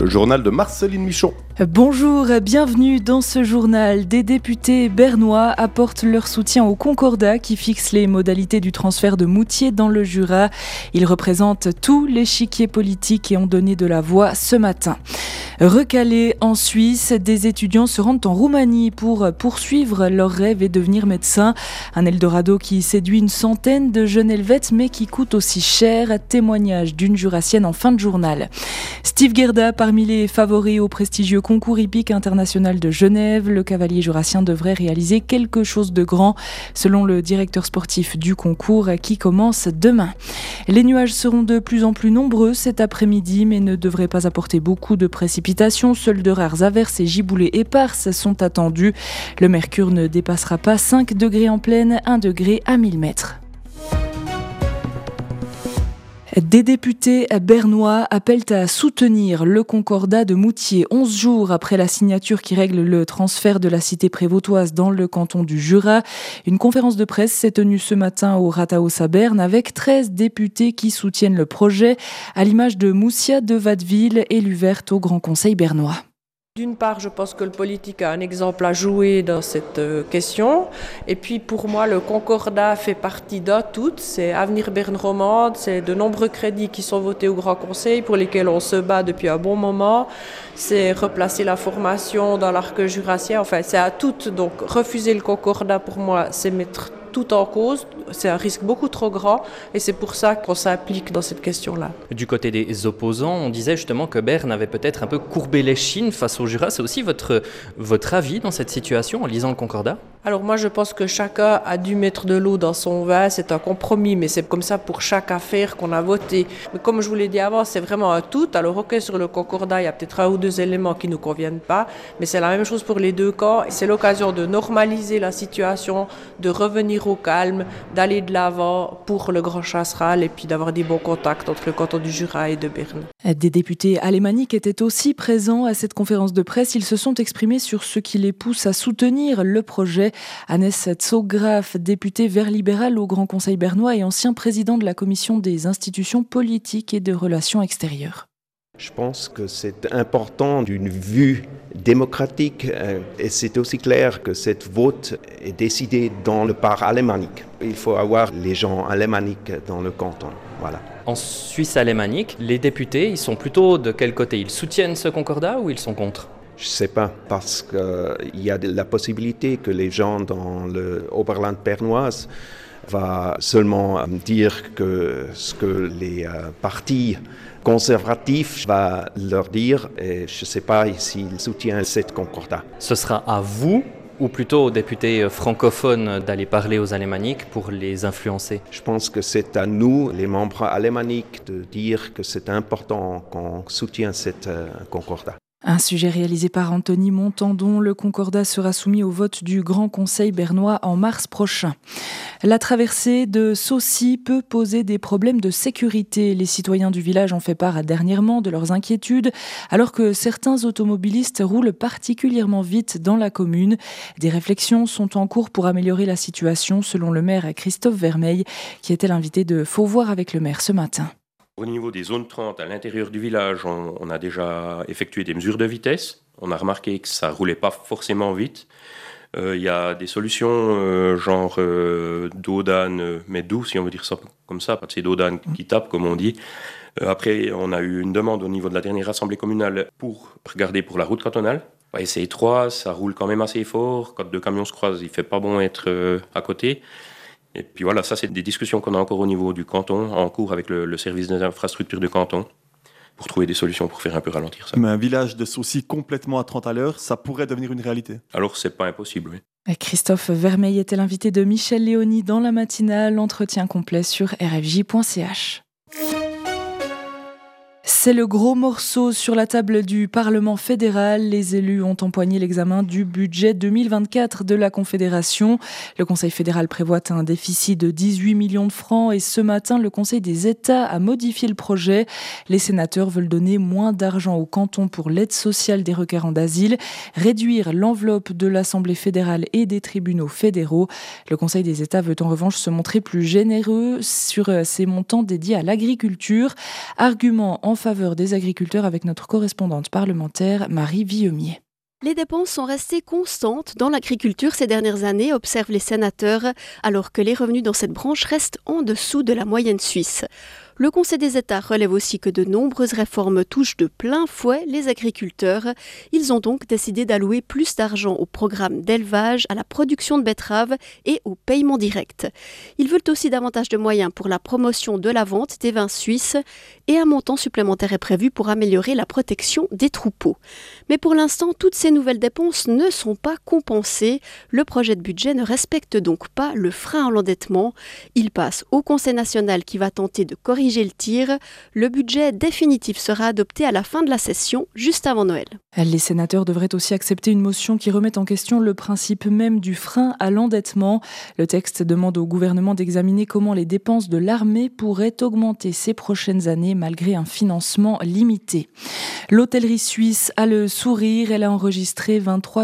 Le journal de Marceline Michon. Bonjour, bienvenue dans ce journal. Des députés bernois apportent leur soutien au Concordat qui fixe les modalités du transfert de Moutier dans le Jura. Ils représentent tout l'échiquier politique et ont donné de la voix ce matin. Recalés en Suisse, des étudiants se rendent en Roumanie pour poursuivre leur rêve et devenir médecins. Un Eldorado qui séduit une centaine de jeunes Helvètes mais qui coûte aussi cher. Témoignage d'une Jurassienne en fin de journal. Steve Gerda parmi les favoris au prestigieux concours hippique international de Genève. Le cavalier jurassien devrait réaliser quelque chose de grand selon le directeur sportif du concours qui commence demain. Les nuages seront de plus en plus nombreux cet après-midi mais ne devraient pas apporter beaucoup de précipitations. Seules de rares averses et giboulées éparses sont attendues. Le mercure ne dépassera pas 5 degrés en plaine, 1 degré à 1000 mètres. Des députés bernois appellent à soutenir le Concordat de Moutier 11 jours après la signature qui règle le transfert de la cité prévôtoise dans le canton du Jura. Une conférence de presse s'est tenue ce matin au Rathaus à Berne avec 13 députés qui soutiennent le projet, à l'image de Moussia de Watteville, élue verte au Grand Conseil bernois. D'une part, je pense que le politique a un exemple à jouer dans cette question. Et puis, pour moi, le Concordat fait partie d'un tout. C'est Avenir Berne Romande, c'est de nombreux crédits qui sont votés au Grand Conseil pour lesquels on se bat depuis un bon moment. C'est replacer la formation dans l'arc jurassien. Enfin, c'est à tout. Donc, refuser le Concordat, pour moi, c'est mettre tout en cause. C'est un risque beaucoup trop grand et c'est pour ça qu'on s'implique dans cette question-là. Du côté des opposants, on disait justement que Berne avait peut-être un peu courbé l'échine face au Jura. C'est aussi votre avis dans cette situation en lisant le Concordat ? Alors moi je pense que chacun a dû mettre de l'eau dans son vin, c'est un compromis, mais c'est comme ça pour chaque affaire qu'on a voté. Mais comme je vous l'ai dit avant, c'est vraiment un tout. Alors ok, sur le Concordat, il y a peut-être un ou deux éléments qui ne nous conviennent pas, mais c'est la même chose pour les deux camps. C'est l'occasion de normaliser la situation, de revenir au calme, d'aller de l'avant pour le Grand Chasseral et puis d'avoir des bons contacts entre le canton du Jura et de Berne. Des députés alémaniques étaient aussi présents à cette conférence de presse. Ils se sont exprimés sur ce qui les pousse à soutenir le projet. Hannes Zograf, député Vert libéral au Grand Conseil bernois et ancien président de la Commission des institutions politiques et de relations extérieures. Je pense que c'est important d'une vue démocratique et c'est aussi clair que cette vote est décidée dans le part alémanique. Il faut avoir les gens alémaniques dans le canton. Voilà. En Suisse alémanique, les députés, ils sont plutôt de quel côté ? Ils soutiennent ce Concordat ou ils sont contre ? Je ne sais pas, parce qu'il y a la possibilité que les gens dans le Oberland bernoise vont seulement dire que ce que les partis conservatifs vont leur dire, et je ne sais pas s'ils soutiennent cette concordat. Ce sera à vous ou plutôt aux députés francophones d'aller parler aux alémaniques pour les influencer ? Je pense que c'est à nous, les membres alémaniques, de dire que c'est important qu'on soutienne cette concordat. Un sujet réalisé par Anthony Montandon. Le Concordat sera soumis au vote du Grand Conseil bernois en mars prochain. La traversée de Saucy peut poser des problèmes de sécurité. Les citoyens du village ont fait part dernièrement de leurs inquiétudes, alors que certains automobilistes roulent particulièrement vite dans la commune. Des réflexions sont en cours pour améliorer la situation, selon le maire Christophe Vermeil, qui était l'invité de Faut voir avec le maire ce matin. Au niveau des zones 30 à l'intérieur du village, on a déjà effectué des mesures de vitesse. On a remarqué que ça ne roulait pas forcément vite. Il y a des solutions genre dos d'âne, mais doux, si on veut dire ça comme ça, pas de ces dos d'âne qui tapent, comme on dit. Après, on a eu une demande au niveau de la dernière assemblée communale pour regarder pour la route cantonale. Ouais, c'est étroit, ça roule quand même assez fort. Quand deux camions se croisent, il ne fait pas bon être à côté. Et puis voilà, ça c'est des discussions qu'on a encore au niveau du canton, en cours avec le service des infrastructures du canton, pour trouver des solutions pour faire un peu ralentir ça. Mais un village de Saucy complètement à 30 à l'heure, ça pourrait devenir une réalité. Alors c'est pas impossible, oui. Christophe Vermeil était l'invité de Michel Léonie dans la matinale. Entretien complet sur rfj.ch. C'est le gros morceau sur la table du Parlement fédéral. Les élus ont empoigné l'examen du budget 2024 de la Confédération. Le Conseil fédéral prévoit un déficit de 18 millions de francs et ce matin, le Conseil des États a modifié le projet. Les sénateurs veulent donner moins d'argent aux cantons pour l'aide sociale des requérants d'asile, réduire l'enveloppe de l'Assemblée fédérale et des tribunaux fédéraux. Le Conseil des États veut en revanche se montrer plus généreux sur ces montants dédiés à l'agriculture. Argument en faveur faveur des agriculteurs avec notre correspondante parlementaire Marie Villemier. Les dépenses sont restées constantes dans l'agriculture ces dernières années, observent les sénateurs, alors que les revenus dans cette branche restent en dessous de la moyenne suisse. Le Conseil des États relève aussi que de nombreuses réformes touchent de plein fouet les agriculteurs. Ils ont donc décidé d'allouer plus d'argent au programme d'élevage, à la production de betteraves et au paiement direct. Ils veulent aussi davantage de moyens pour la promotion de la vente des vins suisses et un montant supplémentaire est prévu pour améliorer la protection des troupeaux. Mais pour l'instant, toutes ces nouvelles dépenses ne sont pas compensées. Le projet de budget ne respecte donc pas le frein à l'endettement. Il passe au Conseil national qui va tenter de corriger le tir. Le budget définitif sera adopté à la fin de la session, juste avant Noël. Les sénateurs devraient aussi accepter une motion qui remet en question le principe même du frein à l'endettement. Le texte demande au gouvernement d'examiner comment les dépenses de l'armée pourraient augmenter ces prochaines années malgré un financement limité. L'hôtellerie suisse a le sourire. Elle a enregistré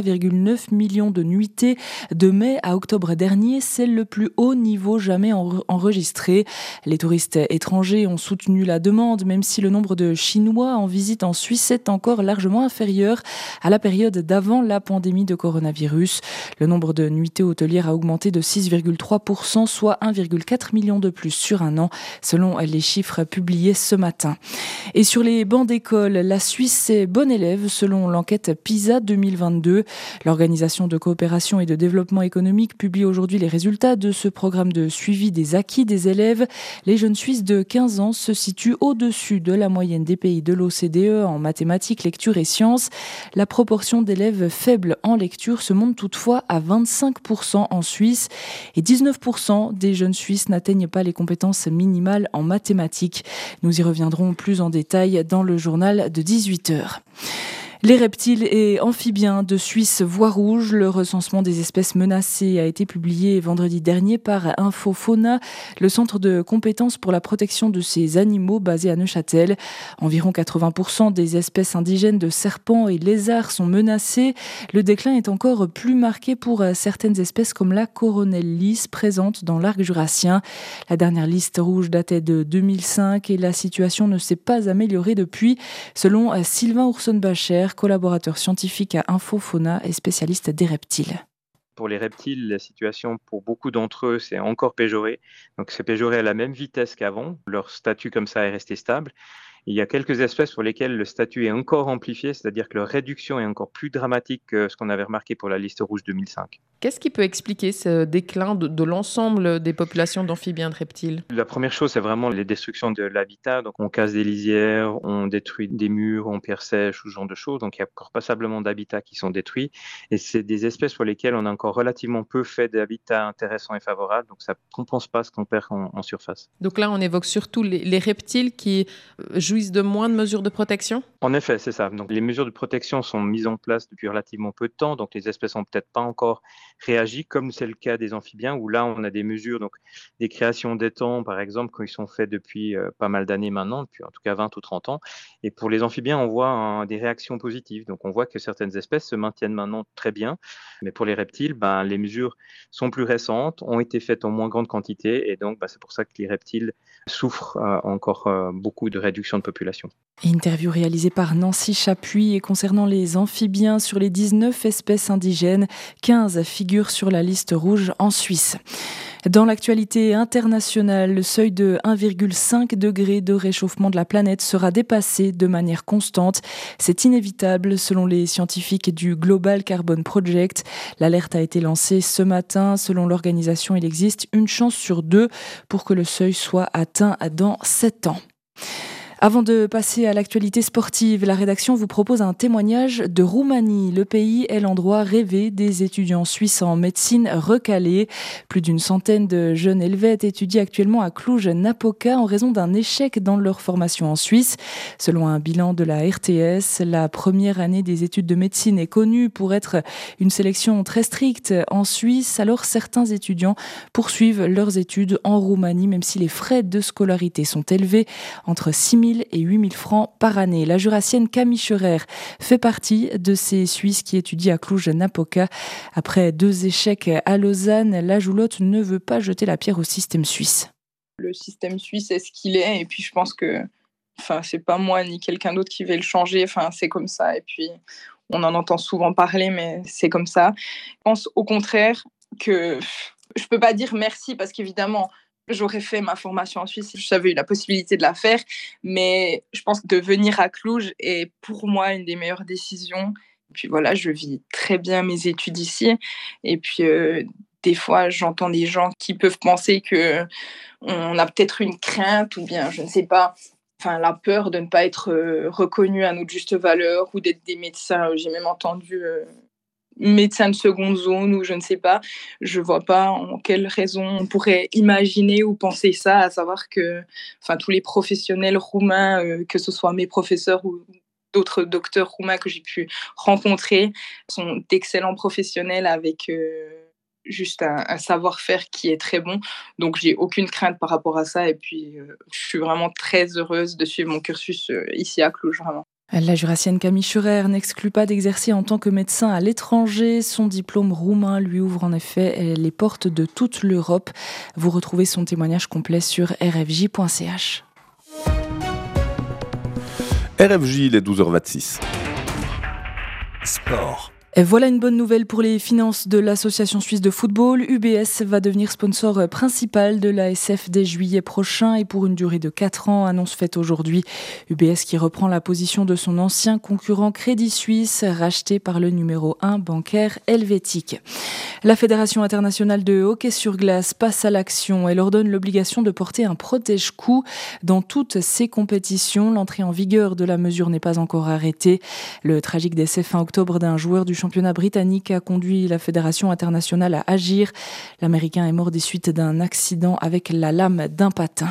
23,9 millions de nuitées de mai à octobre dernier. C'est le plus haut niveau jamais enregistré. Les touristes étrangers ont soutenu la demande, même si le nombre de Chinois en visite en Suisse est encore largement inférieur à la période d'avant la pandémie de coronavirus. Le nombre de nuitées hôtelières a augmenté de 6,3%, soit 1,4 million de plus sur un an, selon les chiffres publiés ce matin. Et sur les bancs d'école, la Suisse est bon élève selon l'enquête PISA 2022. L'Organisation de coopération et de développement économique publie aujourd'hui les résultats de ce programme de suivi des acquis des élèves. Les jeunes Suisses de 15 ans se situent au-dessus de la moyenne des pays de l'OCDE en mathématiques, lecture et sciences. La proportion d'élèves faibles en lecture se monte toutefois à 25% en Suisse et 19% des jeunes Suisses n'atteignent pas les compétences minimales en mathématiques. Nous y reviendrons plus en détail dans le journal de 18h. Les reptiles et amphibiens de Suisse voient rouge. Le recensement des espèces menacées a été publié vendredi dernier par Infofauna, le centre de compétences pour la protection de ces animaux basé à Neuchâtel. Environ 80% des espèces indigènes de serpents et lézards sont menacées. Le déclin est encore plus marqué pour certaines espèces comme la coronelle lisse présente dans l'arc jurassien. La dernière liste rouge datait de 2005 et la situation ne s'est pas améliorée depuis, selon Sylvain Ourson-Bacher, collaborateur scientifique à Infofauna et spécialiste des reptiles. Pour les reptiles, la situation pour beaucoup d'entre eux, c'est encore péjoré. Donc c'est péjoré à la même vitesse qu'avant. Leur statut comme ça est resté stable. Il y a quelques espèces pour lesquelles le statut est encore amplifié, c'est-à-dire que leur réduction est encore plus dramatique que ce qu'on avait remarqué pour la liste rouge 2005. Qu'est-ce qui peut expliquer ce déclin de l'ensemble des populations d'amphibiens et de reptiles ? La première chose, c'est vraiment les destructions de l'habitat. Donc, on casse des lisières, on détruit des murs, on pierre sèche, ce genre de choses. Donc, il y a encore passablement d'habitats qui sont détruits. Et c'est des espèces pour lesquelles on a encore relativement peu fait d'habitats intéressants et favorables. Donc, ça ne compense pas ce qu'on perd en surface. Donc là, on évoque surtout les reptiles qui jouissent de moins de mesures de protection ? En effet, c'est ça. Donc, les mesures de protection sont mises en place depuis relativement peu de temps. Donc, les espèces n'ont peut-être pas encore réagi, comme c'est le cas des amphibiens, où là, on a des mesures, donc des créations d'étangs, par exemple, qui sont faites depuis pas mal d'années maintenant, depuis en tout cas 20 ou 30 ans. Et pour les amphibiens, on voit des réactions positives. Donc, on voit que certaines espèces se maintiennent maintenant très bien. Mais pour les reptiles, les mesures sont plus récentes, ont été faites en moins grande quantité. Et donc, c'est pour ça que les reptiles souffrent encore beaucoup de réduction de population. Interview réalisée par Nancy Chapuis et concernant les amphibiens, sur les 19 espèces indigènes, 15 figurent sur la liste rouge en Suisse. Dans l'actualité internationale, le seuil de 1,5 degré de réchauffement de la planète sera dépassé de manière constante. C'est inévitable selon les scientifiques du Global Carbon Project. L'alerte a été lancée ce matin. Selon l'organisation, il existe une chance sur 2 pour que le seuil soit atteint dans 7 ans. Avant de passer à l'actualité sportive, la rédaction vous propose un témoignage de Roumanie. Le pays est l'endroit rêvé des étudiants suisses en médecine recalés. Plus d'une centaine de jeunes Helvètes étudient actuellement à Cluj-Napoca en raison d'un échec dans leur formation en Suisse. Selon un bilan de la RTS, la première année des études de médecine est connue pour être une sélection très stricte en Suisse. Alors certains étudiants poursuivent leurs études en Roumanie, même si les frais de scolarité sont élevés, entre 6 000 et 8 000 francs par année. La jurassienne Camille Scherer fait partie de ces Suisses qui étudient à Cluj-Napoca. Après 2 échecs à Lausanne, la Joulotte ne veut pas jeter la pierre au système suisse. Le système suisse est ce qu'il est et puis je pense qu'il Enfin, c'est pas moi ni quelqu'un d'autre qui va le changer. Enfin, c'est comme ça. Et puis, on en entend souvent parler, mais c'est comme ça. Je pense au contraire que je peux pas dire merci parce qu'évidemment, j'aurais fait ma formation en Suisse si j'avais eu la possibilité de la faire. Mais je pense que de venir à Cluj est pour moi une des meilleures décisions. Et puis voilà, je vis très bien mes études ici. Et puis, des fois, j'entends des gens qui peuvent penser qu'on a peut-être une crainte ou bien, je ne sais pas, enfin, la peur de ne pas être reconnu à notre juste valeur ou d'être des médecins. J'ai même entendu médecins de seconde zone ou je ne sais pas. Je ne vois pas en quelle raison on pourrait imaginer ou penser ça, à savoir que tous les professionnels roumains, que ce soit mes professeurs ou d'autres docteurs roumains que j'ai pu rencontrer, sont d'excellents professionnels avec juste un savoir-faire qui est très bon. Donc, j'ai aucune crainte par rapport à ça. Et puis, je suis vraiment très heureuse de suivre mon cursus ici à Cluj, vraiment. La jurassienne Camille Schurer n'exclut pas d'exercer en tant que médecin à l'étranger. Son diplôme roumain lui ouvre en effet les portes de toute l'Europe. Vous retrouvez son témoignage complet sur rfj.ch. RFJ, il est 12h26. Sport. Et voilà une bonne nouvelle pour les finances de l'Association suisse de football. UBS va devenir sponsor principal de l'ASF dès juillet prochain et pour une durée de 4 ans, annonce faite aujourd'hui. UBS qui reprend la position de son ancien concurrent Crédit Suisse, racheté par le numéro 1 bancaire helvétique. La Fédération internationale de hockey sur glace passe à l'action. Elle ordonne l'obligation de porter un protège-cou dans toutes ses compétitions. L'entrée en vigueur de la mesure n'est pas encore arrêtée. Le tragique décès fin octobre d'un joueur du championnat britannique a conduit la Fédération internationale à agir. L'Américain est mort des suites d'un accident avec la lame d'un patin.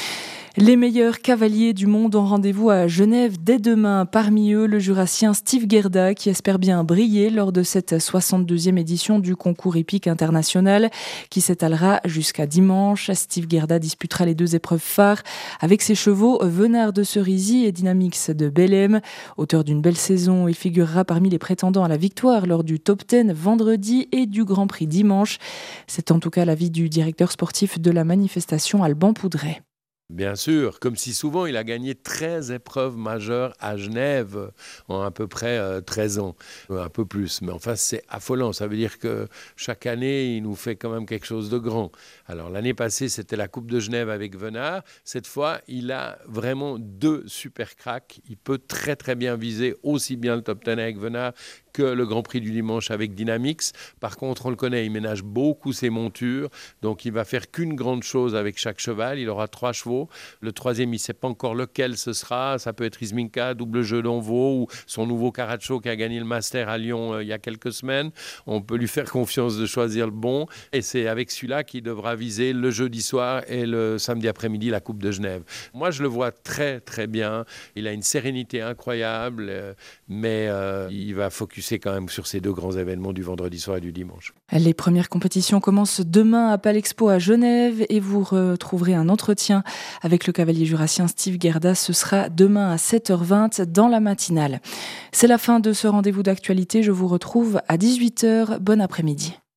Les meilleurs cavaliers du monde ont rendez-vous à Genève dès demain. Parmi eux, le jurassien Steve Gerda qui espère bien briller lors de cette 62e édition du concours hippique international qui s'étalera jusqu'à dimanche. Steve Gerda disputera les 2 épreuves phares avec ses chevaux Venard de Cerisy et Dynamix de Bellem. Auteur d'une belle saison, il figurera parmi les prétendants à la victoire lors du Top 10 vendredi et du Grand Prix dimanche. C'est en tout cas l'avis du directeur sportif de la manifestation, Alban Poudret. Bien sûr, comme si souvent il a gagné 13 épreuves majeures à Genève en à peu près 13 ans, un peu plus. Mais enfin, c'est affolant. Ça veut dire que chaque année, il nous fait quand même quelque chose de grand. Alors l'année passée, c'était la Coupe de Genève avec Venard. Cette fois, il a vraiment 2 super cracks. Il peut très très bien viser aussi bien le Top 10 avec Venard que le Grand Prix du dimanche avec Dynamix. Par contre, on le connaît, il ménage beaucoup ses montures. Donc, il va faire qu'une grande chose avec chaque cheval. Il aura 3 chevaux. Le 3e, il ne sait pas encore lequel ce sera. Ça peut être Isminka, double jeu d'Envaux ou son nouveau Caracho qui a gagné le Master à Lyon il y a quelques semaines. On peut lui faire confiance de choisir le bon. Et c'est avec celui-là qu'il devra viser le jeudi soir et le samedi après-midi la Coupe de Genève. Moi, je le vois très, très bien. Il a une sérénité incroyable, mais il va focuser quand même sur ces 2 grands événements du vendredi soir et du dimanche. Les premières compétitions commencent demain à Palexpo à Genève et vous retrouverez un entretien avec le cavalier jurassien Steve Gerda. Ce sera demain à 7h20 dans la matinale. C'est la fin de ce rendez-vous d'actualité. Je vous retrouve à 18h. Bon après-midi.